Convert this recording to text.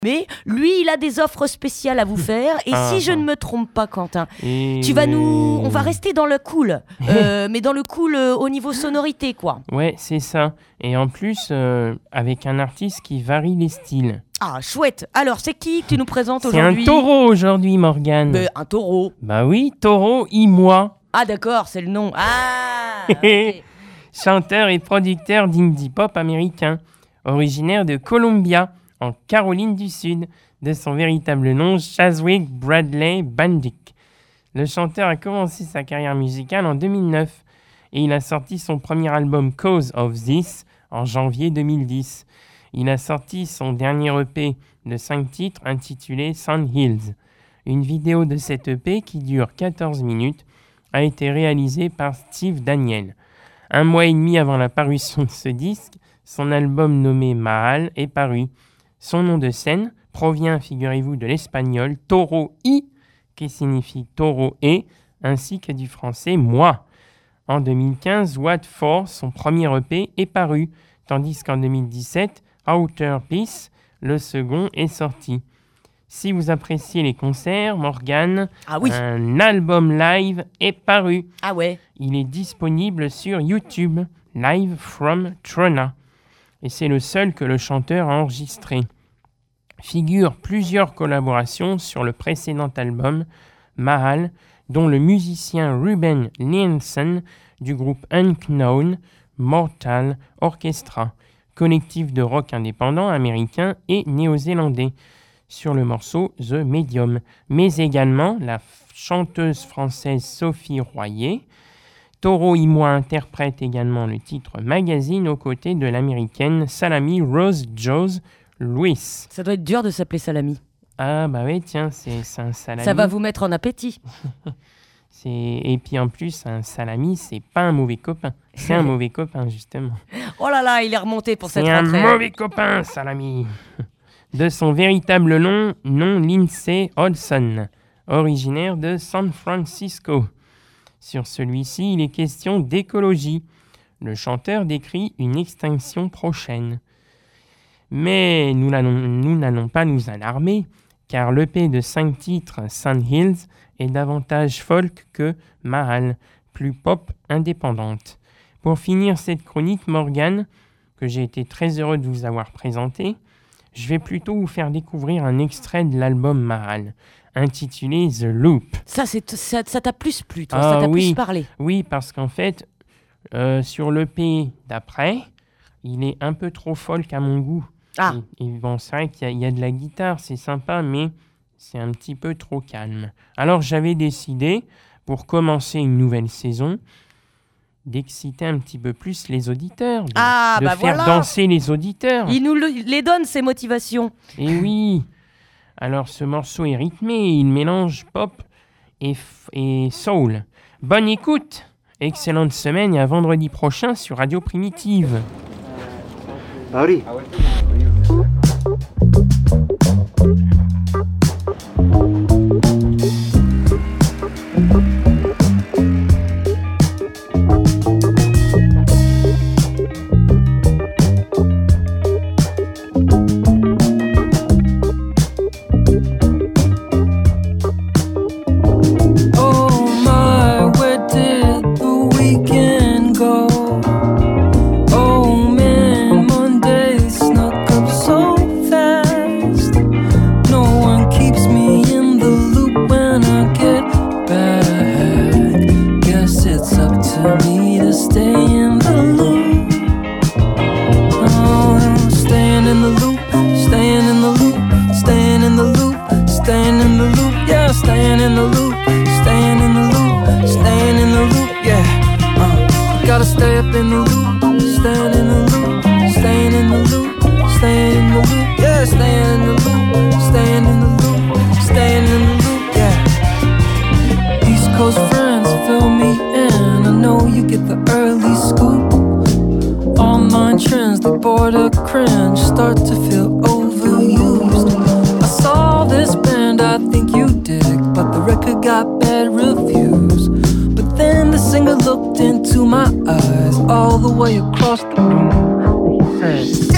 Mais lui, il a des offres spéciales à vous faire. Et si je ne me trompe pas, Quentin, on va rester dans le cool, mais dans le cool au niveau sonorité, quoi. Ouais, c'est ça. Et en plus, avec un artiste qui varie les styles. Ah, chouette. Alors, c'est qui que tu nous présentes aujourd'hui ? C'est un taureau aujourd'hui, Morgane. Un taureau ? Bah oui, taureau, moi. Ah, d'accord, c'est le nom. Ah okay. Chanteur et producteur d'indie pop américain, originaire de Columbia, en Caroline du Sud, de son véritable nom, Chadwick Bradley Bandick. Le chanteur a commencé sa carrière musicale en 2009 et il a sorti son premier album Cause of This en janvier 2010. Il a sorti son dernier EP de 5 titres intitulé Sand Hills. Une vidéo de cet EP qui dure 14 minutes a été réalisée par Steve Daniel. 1 mois et demi avant la parution de ce disque, son album nommé Mahal est paru. Son nom de scène provient, figurez-vous, de l'espagnol taureau i, qui signifie taureau et, ainsi que du français moi. En 2015, What For, son premier EP, est paru, tandis qu'en 2017, Outer Peace, le second, est sorti. Si vous appréciez les concerts, Morgane, un album live est paru. Ah ouais. Il est disponible sur YouTube, Live from Trona. Et c'est le seul que le chanteur a enregistré. Figurent plusieurs collaborations sur le précédent album, Mahal, dont le musicien Ruben Nielsen du groupe Unknown Mortal Orchestra, collectif de rock indépendant américain et néo-zélandais, sur le morceau The Medium, mais également la chanteuse française Sophie Royer. Taureau et moi interprète également le titre Magazine aux côtés de l'américaine Salami Rose Jones Lewis. Ça doit être dur de s'appeler Salami. Ah bah oui, tiens, c'est un salami. Ça va vous mettre en appétit. Et puis en plus, un salami, c'est pas un mauvais copain. C'est un mauvais copain, justement. Oh là là, il est remonté pour cette rentrée. C'est un mauvais copain, salami. De son véritable nom Lindsay Hodson, originaire de San Francisco. Sur celui-ci, il est question d'écologie. Le chanteur décrit une extinction prochaine. Mais nous n'allons pas nous alarmer, car l'EP de 5 titres, Sand Hills, est davantage folk que Mahal, plus pop indépendante. Pour finir cette chronique, Morgane, que j'ai été très heureux de vous avoir présentée, je vais plutôt vous faire découvrir un extrait de l'album Mahal, intitulé The Loop. Ça t'a plus plu, toi, ça t'a plus parlé. Oui, parce qu'en fait, sur l'EP d'après, il est un peu trop folk à mon goût. Ah. Et bon, c'est vrai qu'il y a de la guitare, c'est sympa, mais c'est un petit peu trop calme. Alors j'avais décidé, pour commencer une nouvelle saison, d'exciter un petit peu plus les auditeurs, de faire danser les auditeurs. Il nous les donne, ces motivations. Et oui. Alors ce morceau est rythmé, il mélange pop et soul. Bonne écoute, excellente semaine et à vendredi prochain sur Radio Primitive. Howdy. Looked into my eyes all the way across the room. He said,